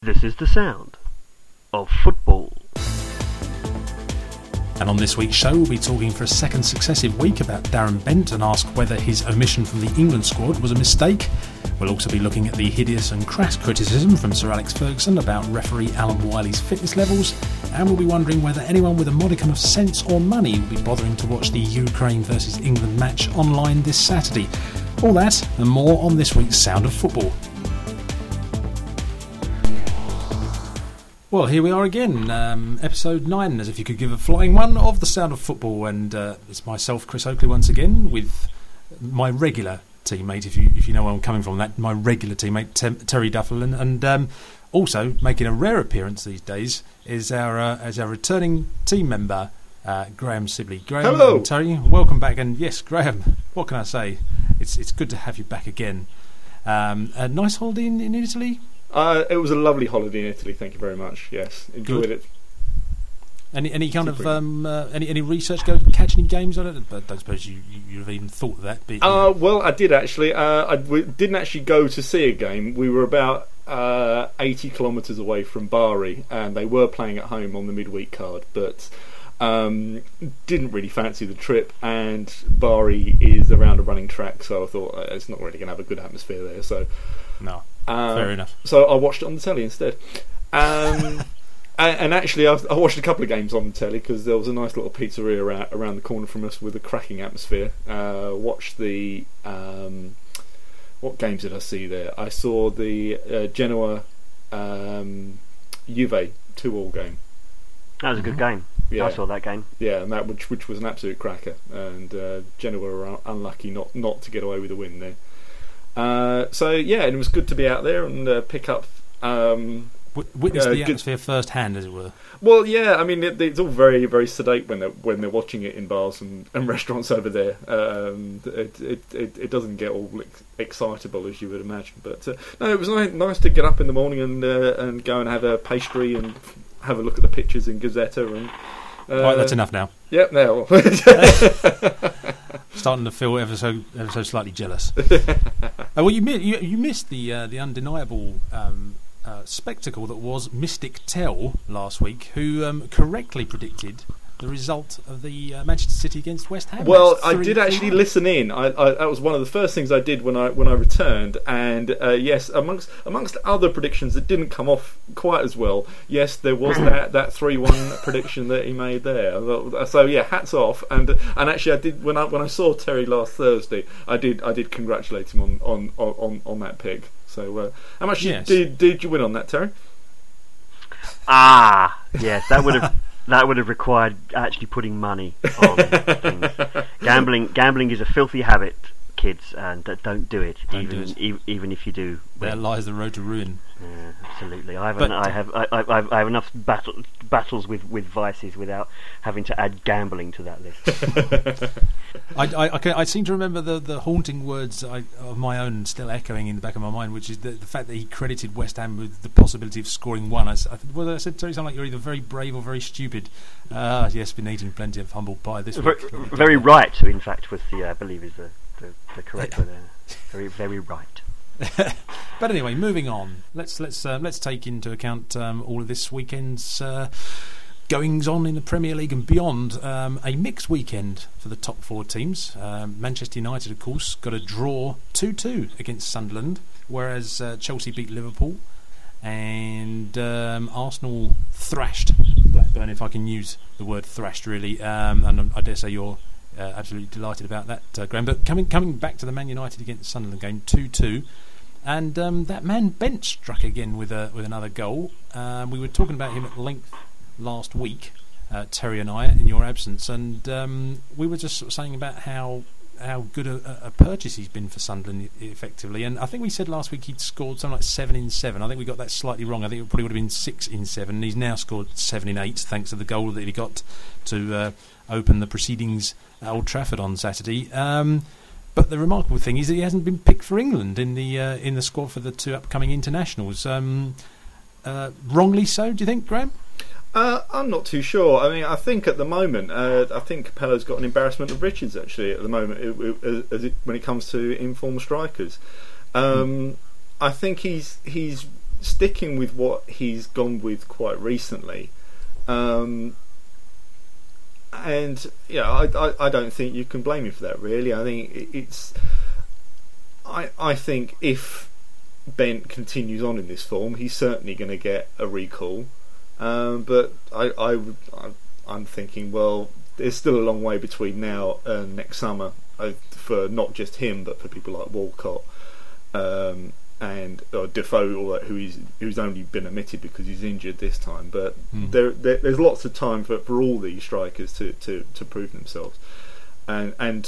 This is the sound of football. And on this week's show, we'll be talking for a second successive week about Darren Bent and ask whether his omission from the England squad was a mistake. We'll also be looking at the hideous and crass criticism from Sir Alex Ferguson about referee Alan Wiley's fitness levels, and we'll be wondering whether anyone with a modicum of sense or money will be bothering to watch the Ukraine versus England match online this Saturday. All that and more on this week's Sound of Football. Well, here we are again, episode 9, as if you could give a flying one, of the Sound of Football, and it's myself, Chris Oakley, once again, with my regular teammate, if you know where I'm coming from, my regular teammate, Terry Dufferlin, and also making a rare appearance these days is our returning team member, Graham Sibley. Graham, hello, Terry, welcome back, and yes, Graham, what can I say? It's good to have you back again. A nice holiday in Italy. It was a lovely holiday in Italy. Thank you very much. Yes, enjoyed it. Any kind of any research? Catch any games on it? But I don't suppose you've even thought of that. But, well, I did actually. We didn't actually go to see a game. We were about 80 kilometres away from Bari, and they were playing at home on the midweek card, but didn't really fancy the trip. And Bari is around a running track, so I thought it's not really going to have a good atmosphere there. So no. Fair enough. So I watched it on the telly instead. And actually, I watched a couple of games on the telly because there was a nice little pizzeria around the corner from us with a cracking atmosphere. Watched the... what games did I see there? I saw the Genoa Juve 2-2 game. That was a good game. Yeah. I saw that game. Yeah, and that which was an absolute cracker. And Genoa were unlucky not to get away with a win there. So yeah, and it was good to be out there and pick up. Witness the atmosphere firsthand, as it were. Well, yeah, I mean it's all very, very sedate when they're watching it in bars and restaurants over there. It doesn't get all excitable as you would imagine, but no, it was nice to get up in the morning and go and have a pastry and have a look at the pictures in Gazzetta and. Right, that's enough now. Yep, now. Starting to feel ever so slightly jealous. Well, you missed the undeniable spectacle that was Mystic Tell last week, who correctly predicted the result of the Manchester City against West Ham. Well, I did actually listen in. That was one of the first things I did when I returned. And yes, amongst other predictions that didn't come off quite as well, yes, there was that 3-1 prediction that he made there. So yeah, hats off. And actually, I did when I saw Terry last Thursday, I did congratulate him on that pick. So how much did you win on that, Terry? Yes, that would have required actually putting money on things. Gambling is a filthy habit, kids, and don't do it. Even if you do. There lies the road to ruin. Yeah, absolutely. I have enough battles with vices without having to add gambling to that list. I seem to remember the haunting words of my own still echoing in the back of my mind, which is the fact that he credited West Ham with the possibility of scoring one. I said to something like, you're either very brave or very stupid. Yes, been eating plenty of humble pie this week. Very right, in fact, was I believe is the correct word there. Very, very right. But anyway, moving on. Let's take into account all of this weekend's goings on in the Premier League and beyond. A mixed weekend for the top 4 teams. Manchester United, of course, got a draw 2-2 against Sunderland, whereas Chelsea beat Liverpool, and Arsenal thrashed Blackburn, if I can use the word thrashed, really. And I dare say you're absolutely delighted about that, Graham. But coming back to the Man United against Sunderland game, 2-2. And that man Bent struck again with another goal. We were talking about him at length last week, Terry and I, in your absence, and we were just sort of saying about how good a purchase he's been for Sunderland, effectively. And I think we said last week he'd scored something like 7 in 7. I think we got that slightly wrong. I think it probably would have been 6 in 7. And he's now scored 7 in 8, thanks to the goal that he got to open the proceedings at Old Trafford on Saturday. But the remarkable thing is that he hasn't been picked for England in the squad for the 2 upcoming internationals. Wrongly so, do you think, Graham? I'm not too sure. I mean, I think at the moment, I think Capello's got an embarrassment of riches actually at the moment when it comes to informed strikers. I think he's sticking with what he's gone with quite recently. And I don't think you can blame him for that. Really, I think it's. I think if Bent continues on in this form, he's certainly going to get a recall. But I'm thinking, well, there's still a long way between now and next summer for not just him, but for people like Walcott and Defoe, who's only been omitted because he's injured this time. But there's lots of time for all these strikers to prove themselves, and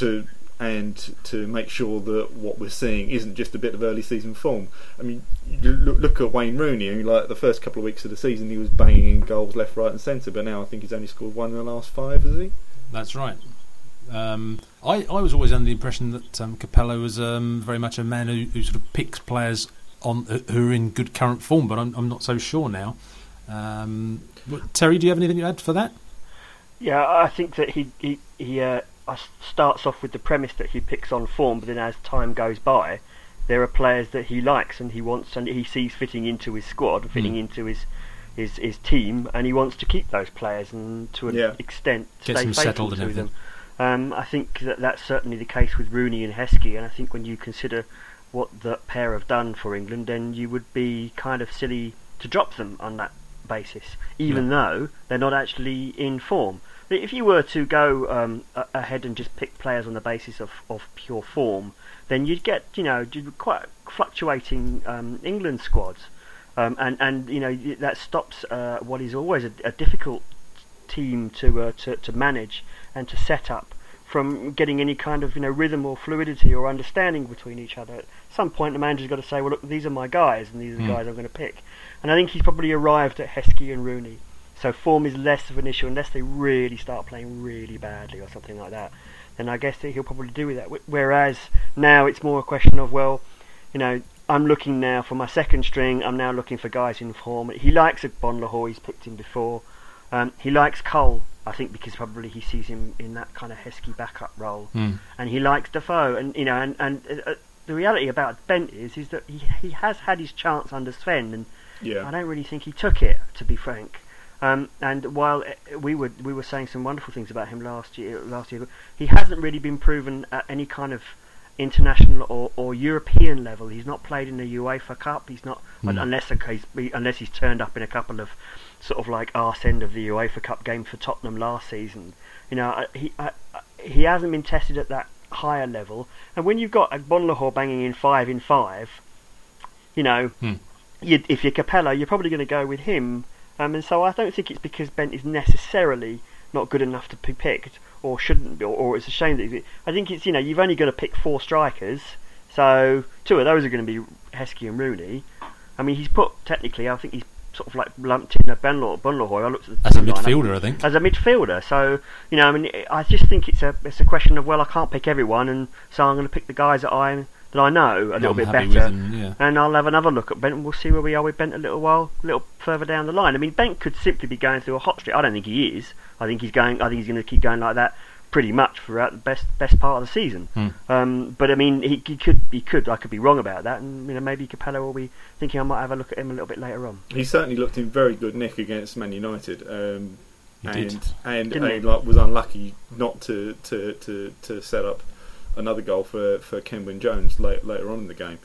to make sure that what we're seeing isn't just a bit of early season form. I mean, you look at Wayne Rooney, and like the first couple of weeks of the season, he was banging in goals left, right, and centre. But now I think he's only scored one in the last 5, has he? That's right. I was always under the impression that Capello was very much a man who sort of picks players on who are in good current form, but I'm not so sure now. Terry, do you have anything to add for that? Yeah, I think that he starts off with the premise that he picks on form, but then as time goes by, there are players that he likes and he wants and he sees fitting into his squad, fitting into his team, and he wants to keep those players and to an extent stay faithful to them. I think that's certainly the case with Rooney and Heskey, and I think when you consider what the pair have done for England, then you would be kind of silly to drop them on that basis, even though they're not actually in form. If you were to go ahead and just pick players on the basis of pure form, then you'd get quite fluctuating England squads, and that stops what is always a difficult team to manage and to set up from getting any kind of rhythm or fluidity or understanding between each other. At some point, the manager's got to say, "Well, look, these are my guys, and these are the guys I'm going to pick." And I think he's probably arrived at Heskey and Rooney. So form is less of an issue unless they really start playing really badly or something like that. Then I guess that he'll probably do with that. Whereas now it's more a question of, well, I'm looking now for my second string. I'm now looking for guys in form. He likes Bonlahor. He's picked him before. He likes Cole, I think, because probably he sees him in that kind of Heskey backup role. And he likes Defoe. And the reality about Bent is that he has had his chance under Sven, and I don't really think he took it, to be frank. And while we were saying some wonderful things about him last year, he hasn't really been proven at any kind of international or European level. He's not played in the UEFA Cup. He's not unless he's turned up in a couple of sort of like arse end of the UEFA Cup game for Tottenham last season. He hasn't been tested at that higher level. And when you've got Bonlahor banging in 5 in 5, if you're Capello, you're probably going to go with him. And so I don't think it's because Bent is necessarily not good enough to be picked, or shouldn't be, or it's a shame that I think it's you've only got to pick 4 strikers, so 2 of those are going to be Heskey and Rooney. I mean, he's put technically, I think he's sort of like lumped in Bonlahor. I looked at the as a midfielder, I think. As a midfielder, so I just think it's a question of, well, I can't pick everyone, and so I'm going to pick the guys that I know a little bit better, and I'll have another look at Bent, and we'll see where we are with Bent a little further down the line. I mean, Bent could simply be going through a hot streak. I don't think he is. I think he's going to keep going like that pretty much throughout the best part of the season. But I mean, he could. I could be wrong about that, and maybe Capello will be thinking I might have a look at him a little bit later on. He certainly looked in very good nick against Man United, and was unlucky not to set up another goal for Kenwyne Jones later on in the game.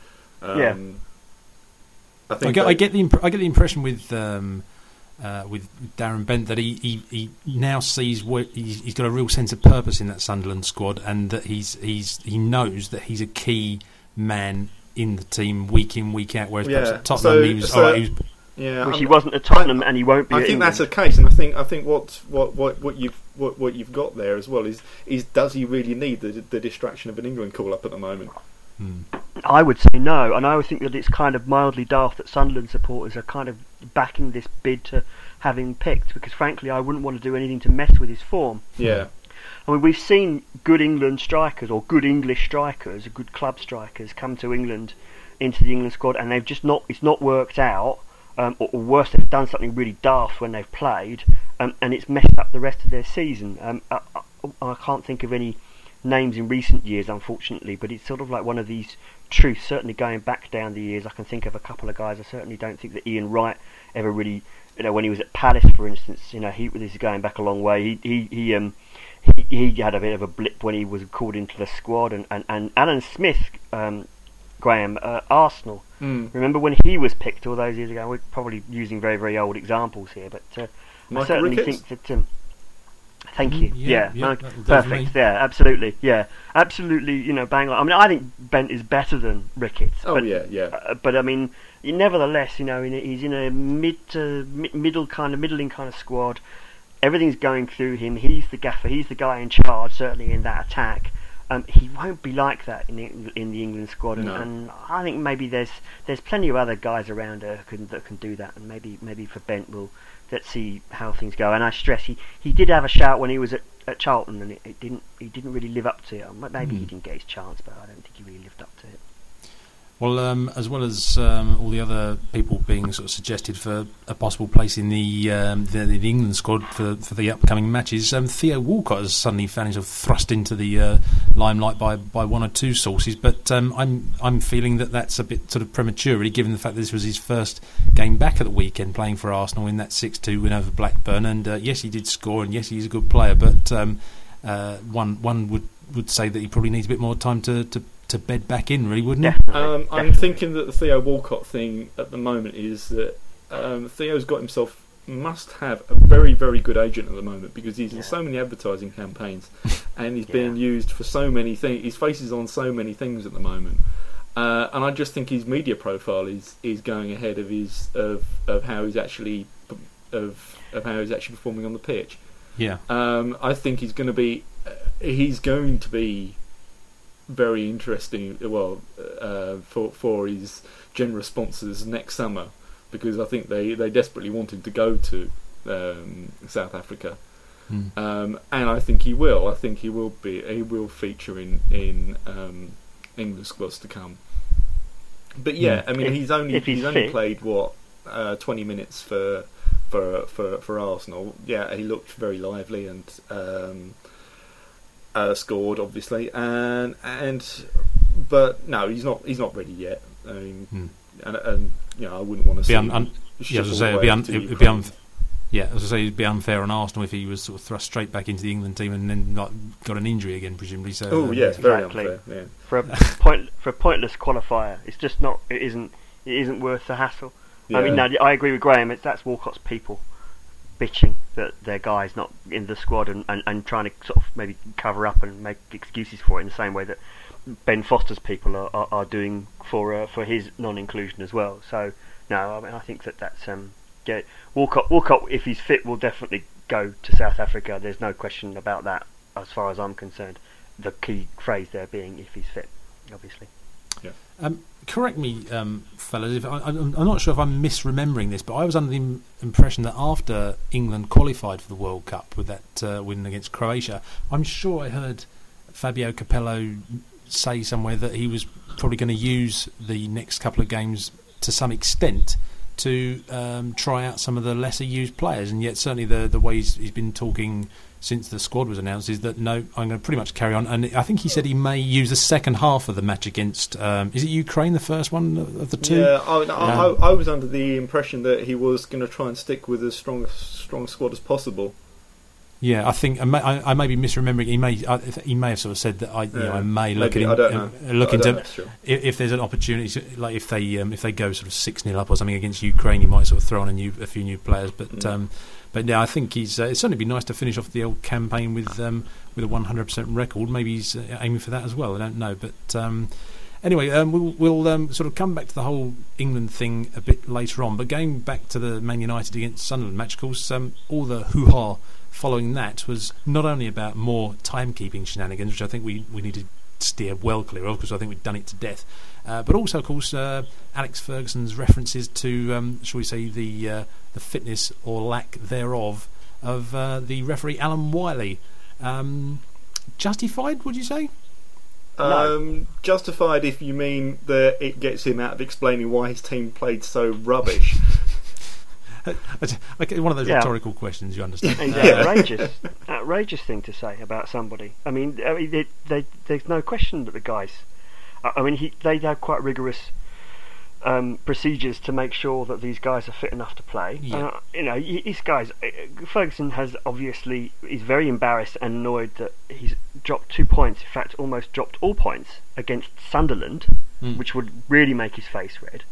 I get the impression with Darren Bent that he now sees he's got a real sense of purpose in that Sunderland squad, and that he knows that he's a key man in the team week in, week out. Whereas perhaps at Tottenham he was he wasn't at Tottenham, and he won't be. I think England. That's the case, and I think what you've got there as well is does he really need the distraction of an England call up at the moment? I would say no, and I would think that it's kind of mildly daft that Sunderland supporters are kind of backing this bid to have him picked, because frankly I wouldn't want to do anything to mess with his form. Yeah. I mean, we've seen good England strikers, or good English strikers, good club strikers, come to England, into the England squad, and they've just it's not worked out, or worse, they've done something really daft when they've played, and it's messed up the rest of their season. I can't think of any names in recent years, unfortunately, but it's sort of like one of these truths. Certainly, going back down the years, I can think of a couple of guys. I certainly don't think that Ian Wright ever really, when he was at Palace, for instance, this is going back a long way. He had a bit of a blip when he was called into the squad, and Alan Smith, Graham, Arsenal. Remember when he was picked all those years ago? We're probably using very, very old examples here, but I certainly think that. Thank you. Perfect. Yeah, absolutely. Yeah, absolutely. Bang on. I mean, I think Bent is better than Ricketts. But I mean, nevertheless, he's in a middling kind of squad. Everything's going through him. He's the gaffer. He's the guy in charge. Certainly in that attack. He won't be like that in the England squad, and I think maybe there's plenty of other guys around that can do that, and maybe for Bent, let's see how things go. And I stress he did have a shout when he was at Charlton, and he didn't really live up to it. Maybe he didn't get his chance, but I don't think he really lived up to it. Well, as well as all the other people being sort of suggested for a possible place in the England squad for the upcoming matches, Theo Walcott has suddenly found himself thrust into the limelight by one or two sources. But I'm feeling that's a bit sort of premature, really, given the fact that this was his first game back at the weekend, playing for Arsenal in that 6-2 win over Blackburn. And yes, he did score, and yes, he's a good player. But one would say that he probably needs a bit more time to bed back in, really, wouldn't it? I'm thinking that the Theo Walcott thing at the moment is that Theo's must have a very, very good agent at the moment, because he's in so many advertising campaigns and he's being used for so many things. His face is on so many things at the moment, and I just think his media profile is going ahead of how he's actually performing on the pitch. I think he's going to be very interesting, for his generous sponsors next summer, because I think they desperately want him to go to South Africa, and I think he will. I think he will feature in England squads to come. But I mean, he's only played 20 minutes for Arsenal. Yeah, he looked very lively and. Scored, obviously, but no, he's not ready yet. I mean, and I wouldn't want to see. It'd be unfair on Arsenal if he was sort of thrust straight back into the England team and then got an injury again, presumably. So, yes, very unfair. Yeah. For a pointless qualifier, it's just not. It isn't worth the hassle. Yeah. I mean, no, I agree with Graham. That's Walcott's people bitching that their guy's not in the squad and trying to sort of maybe cover up and make excuses for it in the same way that Ben Foster's people are doing for his non-inclusion as well. So no, I mean, I think that's Walcott, if he's fit, will definitely go to South Africa. There's no question about that as far as I'm concerned. The key phrase there being if he's fit, obviously. Yeah. Correct me, fellas, if I'm not sure if I'm misremembering this, but I was under the impression that after England qualified for the World Cup with that win against Croatia, I'm sure I heard Fabio Capello say somewhere that he was probably going to use the next couple of games to some extent to try out some of the lesser used players, and yet certainly the way he's been talking since the squad was announced is that no, I'm going to pretty much carry on. And I think he said he may use the second half of the match against is it Ukraine, the first one of the two? Yeah, I was under the impression that he was going to try and stick with as strong squad as possible. Yeah, I think I may be misremembering. He may have sort of said that I may look into if there's an opportunity, like if they go sort of 6-0 up or something against Ukraine, he might sort of throw on a few new players. But yeah, I think it's certainly be nice to finish off the old campaign with a 100% record. Maybe he's aiming for that as well. I don't know, but anyway, we'll sort of come back to the whole England thing a bit later on. But going back to the Man United against Sunderland match, of course, all the hoo-ha following that was not only about more timekeeping shenanigans, which I think we need to steer well clear of, because I think we've done it to death, but also, of course, Alex Ferguson's references to, shall we say, the fitness or lack thereof of the referee Alan Wiley. Justified, would you say? No. Justified if you mean that it gets him out of explaining why his team played so rubbish. Okay, one of those rhetorical questions, you understand. It's outrageous thing to say about somebody. I mean, there's no question that the guys. I mean, they have quite rigorous procedures to make sure that these guys are fit enough to play. Yeah. These guys. Ferguson is very embarrassed and annoyed that he's dropped 2 points. In fact, almost dropped all points against Sunderland, which would really make his face red.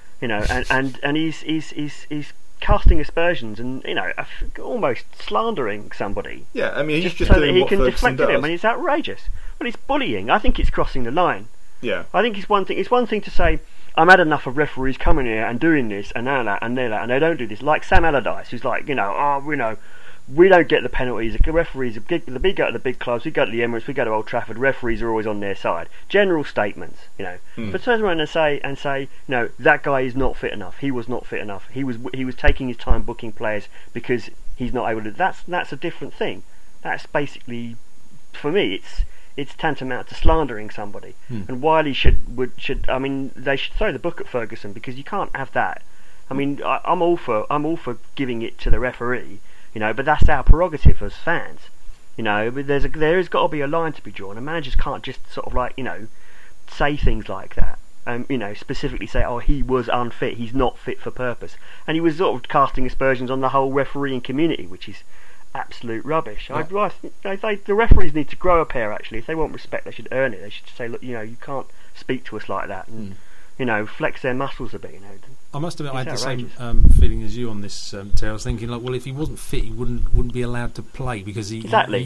And he's casting aspersions and almost slandering somebody. Yeah, I mean, he's just so doing that he what can Ferguson deflect does. at him, and it's outrageous. Well, it's bullying. I think it's crossing the line. Yeah, I think it's one thing. It's one thing to say, "I'm had enough of referees coming here and doing this and that and that," and they don't do this. Like Sam Allardyce, who's like, we don't get the penalties. The referees, we go to the big clubs, we go to the Emirates, we go to Old Trafford. Referees are always on their side. General statements, But turn around and say, no, that guy is not fit enough. He was not fit enough. He was taking his time booking players because he's not able to. That's a different thing. That's basically, for me, it's tantamount to slandering somebody. And Wiley should they should throw the book at Ferguson, because you can't have that. I mean, I'm all for giving it to the referee, but that's our prerogative as fans, But there has got to be a line to be drawn, and managers can't just sort of say things like that. Specifically say, oh, he was unfit, he's not fit for purpose, and he was sort of casting aspersions on the whole refereeing community, which is absolute rubbish. Yeah. The referees need to grow a pair. Actually, if they want respect, they should earn it. They should say, look, you can't speak to us like that, and flex their muscles a bit. I must admit, I had the outrageous. same feeling as you on this, Terry. I was thinking, well, if he wasn't fit, he wouldn't be allowed to play, because they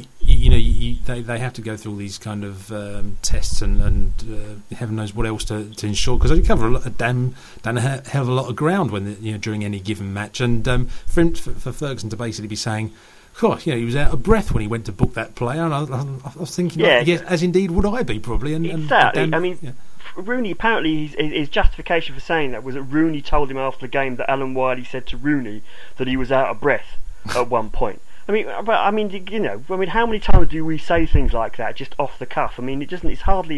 have to go through all these kind of tests and heaven knows what else to ensure, because they cover a damn hell of a lot of ground during any given match, and for Ferguson to basically be saying, gosh, he was out of breath when he went to book that player, and I was thinking, yes, as indeed would I be, probably. Exactly. Rooney, apparently his justification for saying that was that Rooney told him after the game that Alan Wiley said to Rooney that he was out of breath at one point. How many times do we say things like that just off the cuff? I mean, it's hardly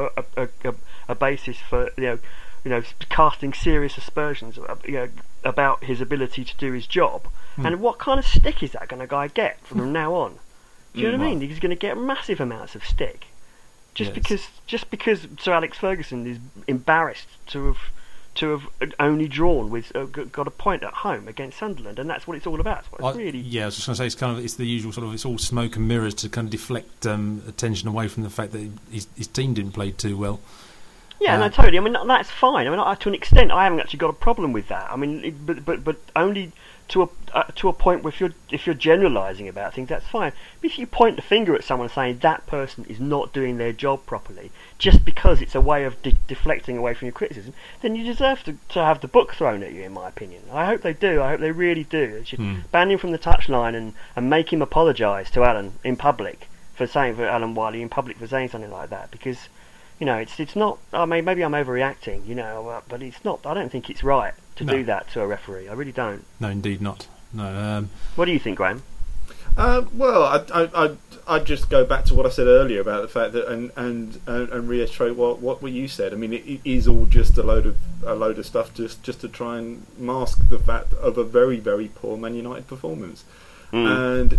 a basis for casting serious aspersions about his ability to do his job. And what kind of stick is that going to get from now on? Do you know what I mean? He's going to get massive amounts of stick. Just because Sir Alex Ferguson is embarrassed to have only drawn with got a point at home against Sunderland, and that's what it's all about. I was just going to say it's the usual sort of, it's all smoke and mirrors to kind of deflect attention away from the fact that his team didn't play too well. Yeah, no, totally. I mean, that's fine. I mean, to an extent, I haven't actually got a problem with that. I mean, but only to a point where if you're generalising about things, that's fine. But if you point the finger at someone saying that person is not doing their job properly, just because it's a way of deflecting away from your criticism, then you deserve to have the book thrown at you, in my opinion. I hope they do. I hope they really do. They should ban him from the touchline and make him apologise to Alan in public for Alan Wiley in public for saying something like that, because it's not. I mean, maybe I'm overreacting, but it's not. I don't think it's right to do that to a referee. I really don't. No, indeed not. No. What do you think, Graham? Well, I just go back to what I said earlier about the fact that and reiterate what you said. I mean, it is all just a load of stuff just to try and mask the fact of a very, very poor Man United performance, and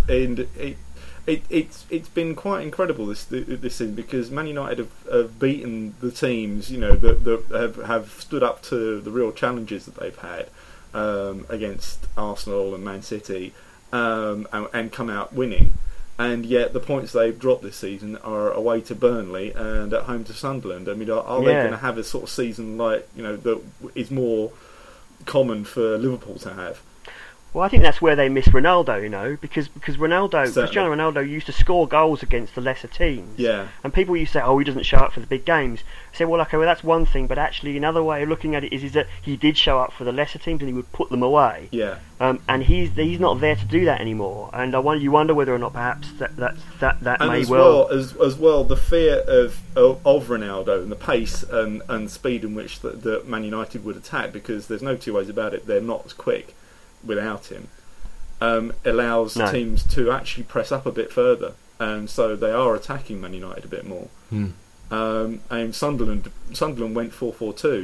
it's been quite incredible this season, because Man United have beaten the teams that have stood up to the real challenges that they've had against Arsenal and Man City, and come out winning. And yet the points they've dropped this season are away to Burnley and at home to Sunderland. I mean, are they going to have a sort of season like that is more common for Liverpool to have? Well, I think that's where they miss Ronaldo, because Cristiano Ronaldo used to score goals against the lesser teams. Yeah. And people used to say, he doesn't show up for the big games. I say, well, okay, that's one thing, but actually another way of looking at it is that he did show up for the lesser teams and he would put them away. Yeah. And he's not there to do that anymore. And you wonder whether or not perhaps that may as well. As well, the fear of Ronaldo and the pace and speed in which the Man United would attack, because there's no two ways about it, they're not as quick without him, allows teams to actually press up a bit further, and so they are attacking Man United a bit more. And Sunderland went 4-4-2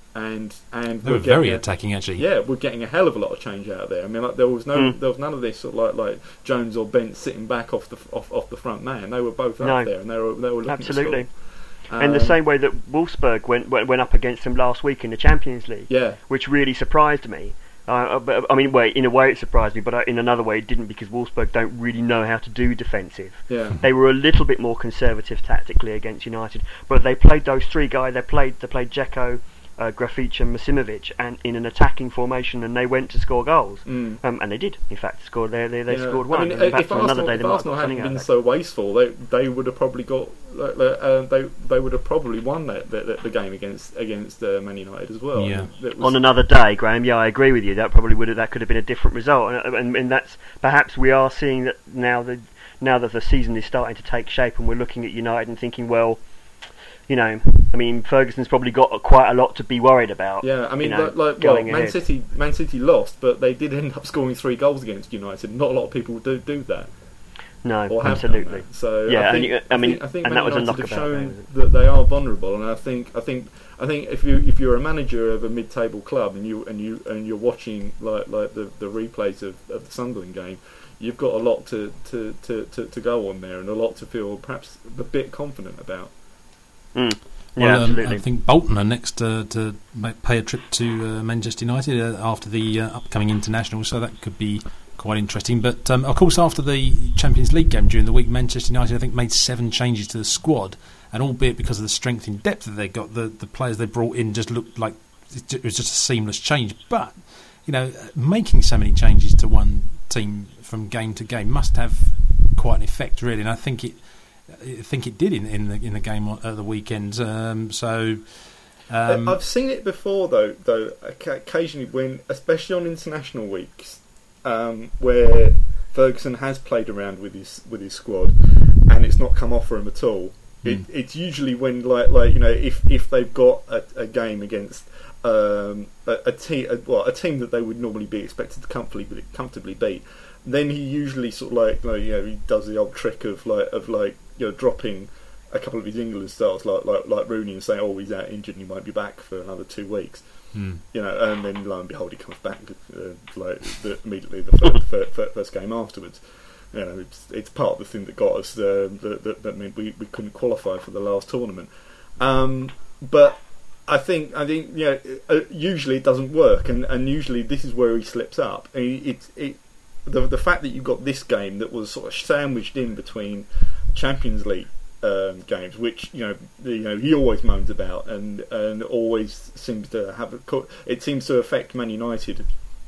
and they were very attacking actually. Yeah, we're getting a hell of a lot of change out there. I mean, like, there was none of this sort of like Jones or Bent sitting back off the front man. They were both up there, and they were looking absolutely. To score. In the same way that Wolfsburg went up against them last week in the Champions League, which really surprised me. But, I mean, in a way it surprised me, but in another way it didn't, because Wolfsburg don't really know how to do defensive. Yeah. They were a little bit more conservative tactically against United, but they played those three guys. They played Dzeko, Grafich and Masimovic, and in an attacking formation, and they went to score goals, and they did. In fact, scored. They scored one. I mean, if Arsenal hadn't been so wasteful, they would have probably got. They would have probably won the game against Man United as well. Yeah. On another day, Graham. Yeah, I agree with you. That could have been a different result, and that's perhaps we are seeing that now that the season is starting to take shape, and we're looking at United and thinking, well, you know, I mean, Ferguson's probably got quite a lot to be worried about. Yeah, I mean, Man City lost, but they did end up scoring 3 goals against United. Not a lot of people do that. No, absolutely. So yeah, I think and that was a knockabout. Have shown that they are vulnerable, and I think if you're a manager of a mid-table club and you're watching like the replays of the Sunderland game, you've got a lot to go on there, and a lot to feel perhaps a bit confident about. Absolutely. I think Bolton are next to pay a trip to Manchester United after the upcoming international, so that could be quite interesting. But of course, after the Champions League game during the week, Manchester United I think made 7 changes to the squad, and albeit because of the strength in depth that they got, the players they brought in just looked like it was just a seamless change. But you know, making so many changes to one team from game to game must have quite an effect, really, and I think it did in the game at the weekend. I've seen it before though occasionally, when especially on international weeks, where Ferguson has played around with his squad and it's not come off for him at all. It's usually when like you know, if they've got a game against a team that they would normally be expected to comfortably beat, then he usually sort of he does the old trick of dropping a couple of his England stars like Rooney and saying, oh, he's out injured and he might be back for another 2 weeks. You know, and then lo and behold, he comes back immediately the first game afterwards. You know, it's part of the thing that got us that meant we couldn't qualify for the last tournament. But I think usually it doesn't work, and usually this is where he slips up. The fact that you got this game that was sort of sandwiched in between Champions League games, which he always moans about, and always seems to have it seems to affect Man United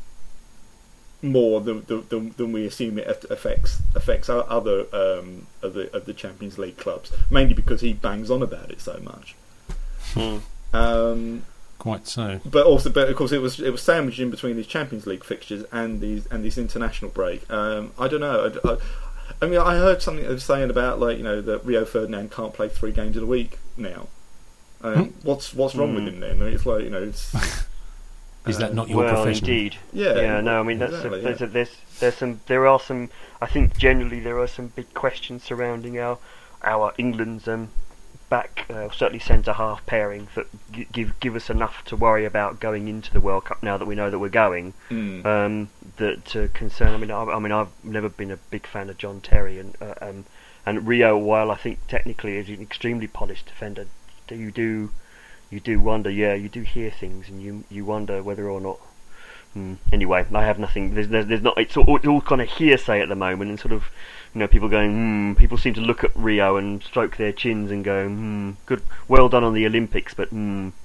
more than we assume it affects our other of the Champions League clubs, mainly because he bangs on about it so much. Quite so. But of course, it was sandwiched in between these Champions League fixtures and this international break. I don't know. I mean, I heard something saying about that Rio Ferdinand can't play 3 games in a week now. What's wrong with him then? It's like is that not your profession? Indeed. Yeah. No. I mean, exactly, there are some. I think generally there are some big questions surrounding our England's back, certainly centre half pairing that give us enough to worry about going into the World Cup now that we know that we're going. That concern. I mean, I've never been a big fan of John Terry, and Rio, while I think technically is an extremely polished defender, you do wonder. Yeah, you do hear things, and you wonder whether or not. Anyway, I have nothing. There's not. It's all kind of hearsay at the moment, and sort of, people going. People seem to look at Rio and stroke their chins and go, good, well done on the Olympics, but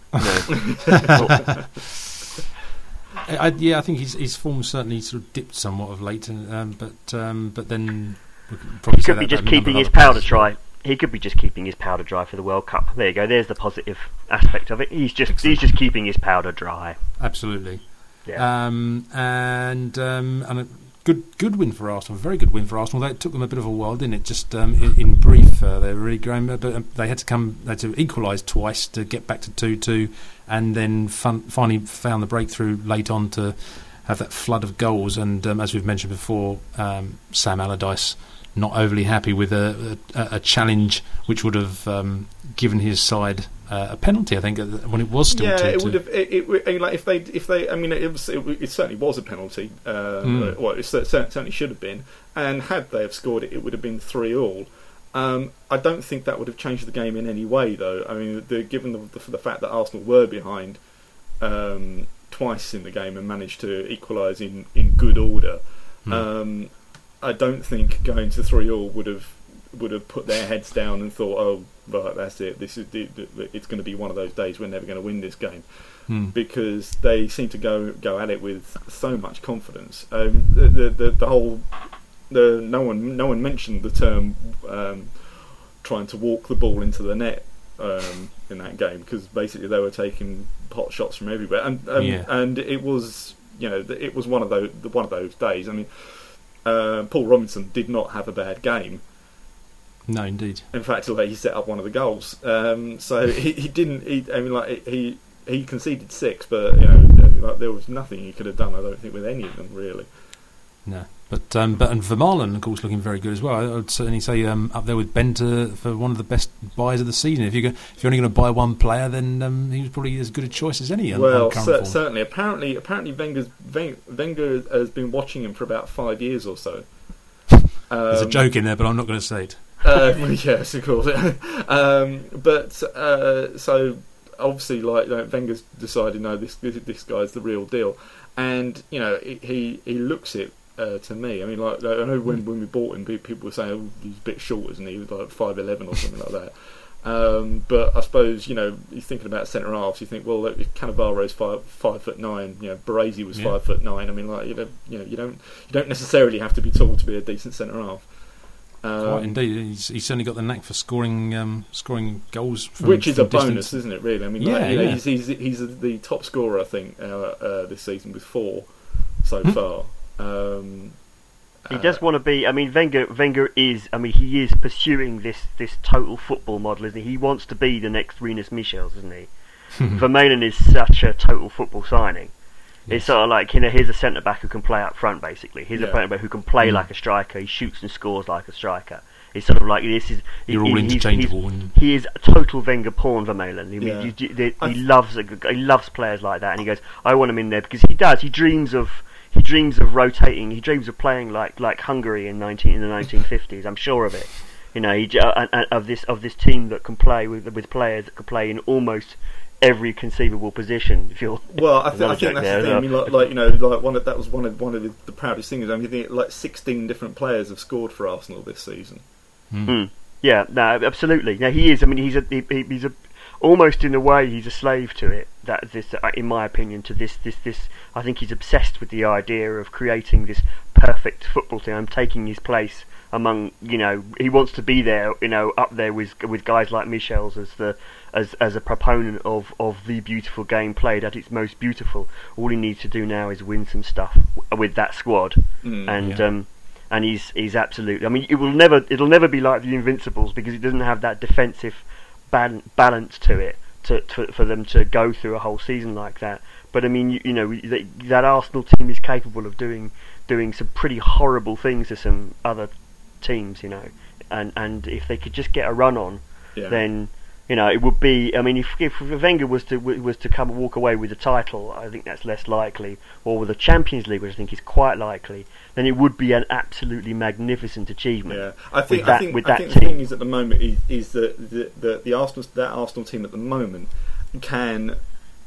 I think his form certainly sort of dipped somewhat of late, but then we could probably he could be just keeping his powder dry. He could be just keeping his powder dry for the World Cup. There you go. There's the positive aspect of it. He's just keeping his powder dry. Absolutely. Yeah. And a good win for Arsenal. A very good win for Arsenal. It took them a bit of a while, didn't it? Just in brief, they were really growing, but they had to equalise twice to get back to 2-2, and then finally found the breakthrough late on to have that flood of goals. And as we've mentioned before, Sam Allardyce not overly happy with a challenge which would have given his side a penalty. I think when it was still 2-2. It would have. Like if they. I mean, it certainly was a penalty. Well, it certainly should have been. And had they have scored it, it would have been 3-3. I don't think that would have changed the game in any way, though. I mean, given the fact that Arsenal were behind twice in the game and managed to equalise in good order, I don't think going to 3-3 would have put their heads down and thought, oh, right, that's it. It's going to be one of those days we're never going to win this game, because they seem to go at it with so much confidence. No one mentioned the term trying to walk the ball into the net in that game, because basically they were taking pot shots from everywhere, and it was it was one of those days. I mean, Paul Robinson did not have a bad game. No, indeed. In fact, he set up one of the goals. So he didn't. He conceded 6, but there was nothing he could have done, I don't think, with any of them really. No, but Vermaelen, of course, looking very good as well. I would certainly say up there with Benter for one of the best buys of the season. If you're only going to buy one player, then he was probably as good a choice as any. Well, certainly. Apparently, Wenger has been watching him for about 5 years or so. There's a joke in there, but I'm not going to say it. Yes, of course. So obviously, Wenger's decided, no, this guy's the real deal, and he looks it. To me, I mean, I know when we bought him, people were saying, "Oh, he's a bit short, isn't he? He was like 5'11" or something like that." But I suppose you're thinking about centre halves. You think, well, Cannavaro's 5'9". Baresi was 5'9". I mean, you don't necessarily have to be tall to be a decent centre half. Quite indeed, he's certainly got the knack for scoring goals, which is a distance. Bonus, isn't it? Really, I mean, he's the top scorer, I think, this season with 4 so far. He does want to be. I mean, Wenger is. I mean, he is pursuing this total football model, isn't he? He wants to be the next Rinus Michels, isn't he? Vermaelen is such a total football signing. It's sort of like, here's a centre back who can play up front, basically. Here's a centre back who can play like a striker. He shoots and scores like a striker. It's sort of like this is. You're all interchangeable. He is a total Wenger pawn, Vermaelen. He loves players like that, and he goes, I want him in there because he does. He dreams of rotating. He dreams of playing like Hungary in the 1950s. I'm sure of it. Of this team that can play with players that can play in almost every conceivable position. I think that's the thing. I mean, that was one of the proudest things. I mean, 16 different players have scored for Arsenal this season. Yeah, no, absolutely. No, he is. I mean, he's a almost in a way he's a slave to it. That this, in my opinion, to this. I think he's obsessed with the idea of creating this perfect football team. I'm taking his place among. He wants to be there. Up there with guys like Michels as a proponent of the beautiful game played at its most beautiful. All he needs to do now is win some stuff with that squad, and he's absolutely. I mean, it'll never be like the Invincibles because it doesn't have that defensive balance to it for them to go through a whole season like that. But I mean, that Arsenal team is capable of doing some pretty horrible things to some other teams, and if they could just get a run on, then it would be. I mean, if Wenger was to come and walk away with the title, I think that's less likely, or with the Champions League, which I think is quite likely, then it would be an absolutely magnificent achievement. Yeah, I think team. The thing is at the moment is that the Arsenal team at the moment can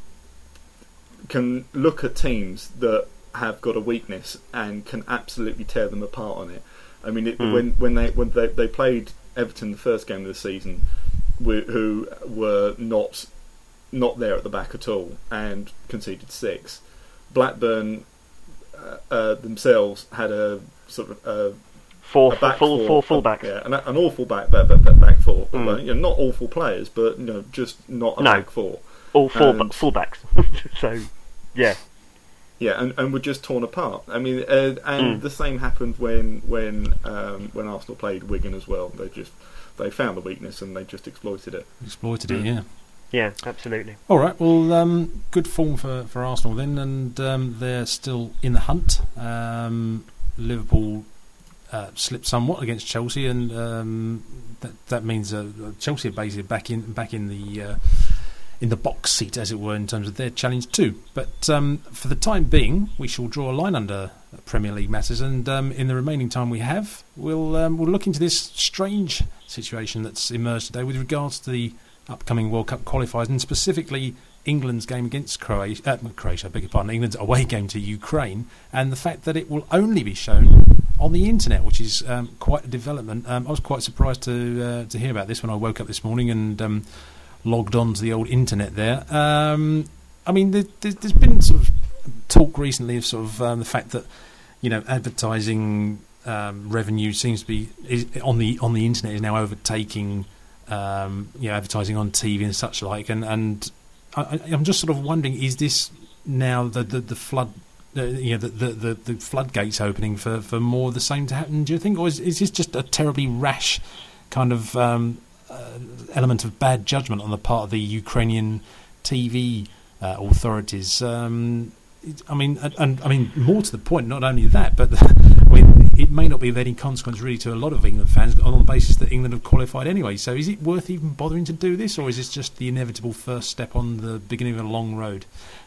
look at teams that have got a weakness and can absolutely tear them apart on it. I mean, when they played Everton the first game of the season, who were not there at the back at all and conceded 6. Blackburn themselves had a sort of four fullbacks. Yeah, an awful back four. Not awful players, but just not a back four. All fullbacks. So, yeah. Yeah, and were just torn apart. I mean, the same happened when Arsenal played Wigan as well. They found the weakness and they just exploited it. Yeah. Yeah, absolutely. All right, well, good form for Arsenal then, and they're still in the hunt. Liverpool slipped somewhat against Chelsea, and that means Chelsea are basically back in the in the box seat, as it were, in terms of their challenge too. But for the time being, we shall draw a line under Premier League matters, and in the remaining time we have, we'll look into this strange situation that's emerged today with regards to the upcoming World Cup qualifiers, and specifically England's game against Croatia, I beg your pardon, England's away game to Ukraine, and the fact that it will only be shown on the internet, which is quite a development. I was quite surprised to hear about this when I woke up this morning and logged on to the old internet there. I mean, there's been sort of talk recently of sort of the fact that, you know, advertising revenue seems to be on the internet is now overtaking advertising on TV and such like, and I'm just sort of wondering, is this now the flood? The floodgates opening for more of the same to happen, do you think? Or is this just a terribly rash kind of element of bad judgment on the part of the Ukrainian TV authorities? I mean, more to the point, not only that, but I mean, it may not be of any consequence really to a lot of England fans on the basis that England have qualified anyway. So is it worth even bothering to do this, or is this just the inevitable first step on the beginning of a long road?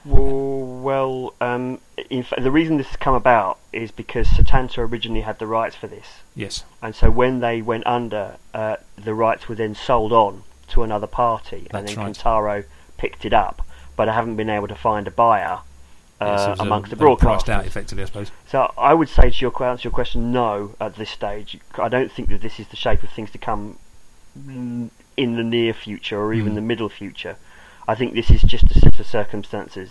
Well, in fact, the reason this has come about is because Setanta originally had the rights for this. Yes. And so when they went under, the rights were then sold on to another party, and then Kantaro picked it up. But I haven't been able to find a buyer amongst the broadcasters. Priced out, effectively, I suppose. So I would say to answer your question, no, at this stage. I don't think that this is the shape of things to come in the near future or even the middle future. I think this is just a set of circumstances.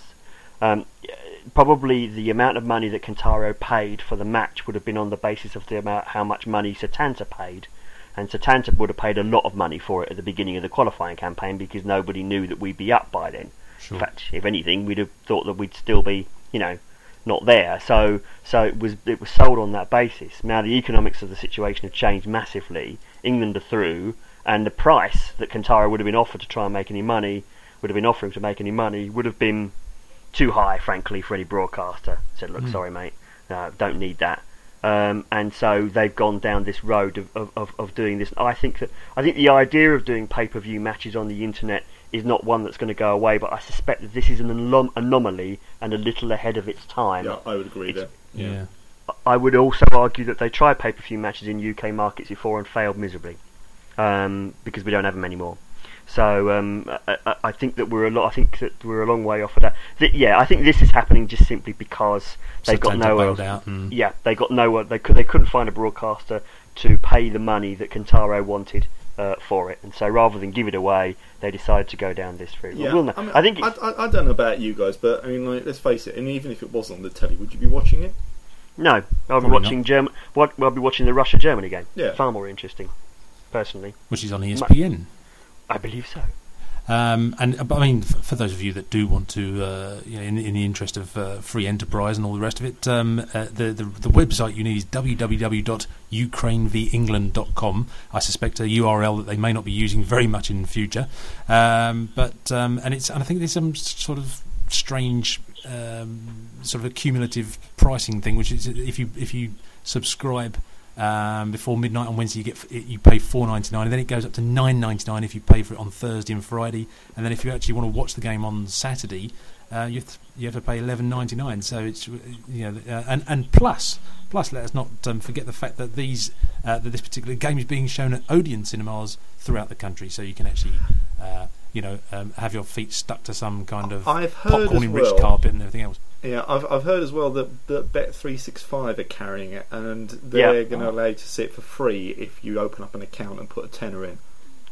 Probably the amount of money that Kantaro paid for the match would have been on the basis of how much money Setanta paid. And Setanta would have paid a lot of money for it at the beginning of the qualifying campaign because nobody knew that we'd be up by then. Sure. In fact, if anything, we'd have thought that we'd still be, not there. So it was sold on that basis. Now the economics of the situation have changed massively. England are through, and the price that Kantaro would have been offered to try and make any money, would have been too high, frankly, for any broadcaster. Said, look, sorry, mate, don't need that. And so they've gone down this road of doing this. I think the idea of doing pay-per-view matches on the internet is not one that's going to go away, but I suspect that this is an anomaly and a little ahead of its time. Yeah, I would agree there. Yeah. I would also argue that they tried pay-per-view matches in UK markets before and failed miserably, because we don't have them anymore. So I think that we're a long way off of that. I think this is happening just simply because they've got nowhere. They got nowhere. They couldn't find a broadcaster to pay the money that Kantaro wanted for it, and so rather than give it away, they decided to go down this route. Yeah, I don't know about you guys, but I mean, let's face it. And even if it wasn't on the telly, would you be watching it? No, I'll be watching I'll be watching the Russia-Germany game. Yeah, far more interesting, personally. Which is on ESPN. I believe so. But I mean, for those of you that do want to, in the interest of free enterprise and all the rest of it, the website you need is www.ukraineVEngland.com. I suspect a URL that they may not be using very much in the future, I think there's some sort of strange sort of accumulative pricing thing, which is if you subscribe before midnight on Wednesday, you pay $4.99, and then it goes up to $9.99 if you pay for it on Thursday and Friday, and then if you actually want to watch the game on Saturday, you have to pay $11.99. So it's and plus let us not forget the fact that this particular game is being shown at Odeon cinemas throughout the country, so you can actually have your feet stuck to some kind of popcorn-enriched carpet and everything else. Yeah, I've heard as well that Bet365 are carrying it, and they're going to allow you to see it for free if you open up an account and put a tenner in.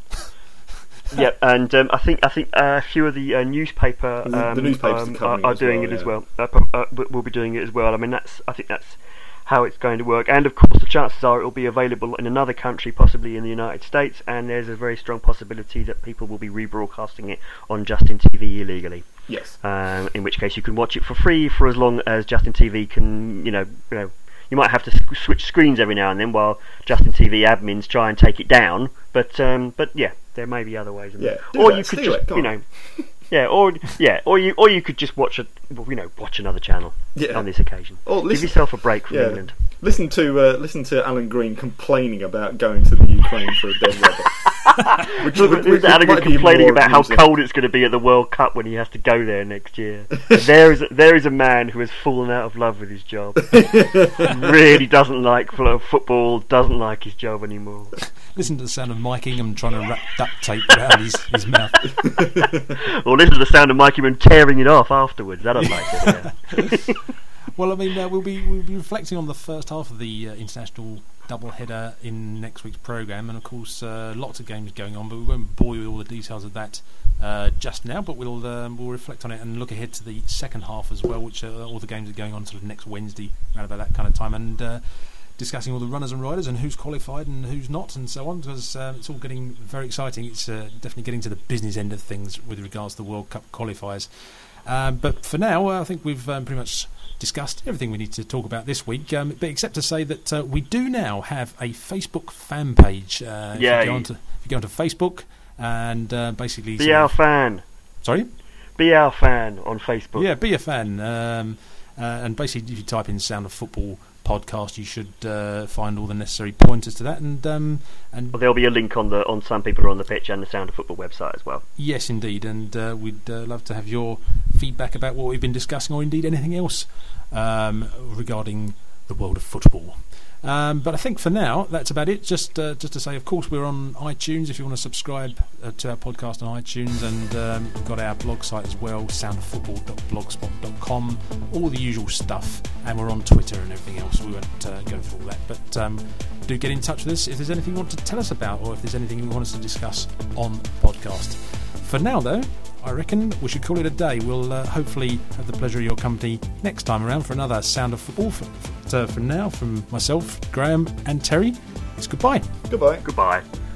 Yeah, and I think a few of the newspaper the newspapers are doing it as well. We'll be doing it as well. I mean, I think that's how it's going to work, and of course the chances are it will be available in another country, possibly in the United States, and there's a very strong possibility that people will be rebroadcasting it on Justin TV illegally. Yes. In which case you can watch it for free for as long as Justin TV can, you might have to switch screens every now and then while Justin TV admins try and take it down, but yeah, there may be other ways. Or you could just, or you could just watch another channel on this occasion. Or give yourself a break from England. Listen to Alan Green complaining about going to the Ukraine for a dead rabbit. Adam might be complaining more about how amusing. cold it's going to be at the World Cup when he has to go there next year. There is a man who has fallen out of love with his job. Really doesn't like football, doesn't like his job anymore. Listen to the sound of Mike Ingham trying to wrap duct tape around his mouth. Or listen to the sound of Mike Ingham tearing it off afterwards. That'll like it. Yeah. Well, I mean, we'll be reflecting on the first half of the international doubleheader in next week's programme, and of course lots of games going on, but we won't bore you with all the details of that just now, but we'll reflect on it and look ahead to the second half as well, which all the games are going on sort of next Wednesday around about that kind of time, and discussing all the runners and riders and who's qualified and who's not and so on, because it's all getting very exciting. It's definitely getting to the business end of things with regards to the World Cup qualifiers, but for now I think we've pretty much discussed everything we need to talk about this week, but except to say that we do now have a Facebook fan page. If you go onto Facebook and basically be our fan. Sorry? Be our fan on Facebook. Yeah, be a fan. And basically, if you type in Sound of Football podcast, you should find all the necessary pointers to that. And well, there'll be a link on Some People Are on the Pitch and the Sound of Football website as well. Yes, indeed. And we'd love to have your feedback about what we've been discussing, or indeed anything else regarding the world of football. But I think for now that's about it. Just to say, of course, we're on iTunes if you want to subscribe to our podcast on iTunes, and we've got our blog site as well, soundoffootball.blogspot.com, all the usual stuff, and we're on Twitter and everything else. We won't go through all that, but do get in touch with us if there's anything you want to tell us about, or if there's anything you want us to discuss on the podcast. For now, though, I reckon we should call it a day. We'll hopefully have the pleasure of your company next time around for another Sound of Football. For now, from myself, Graham and Terry, it's goodbye. Goodbye. Goodbye.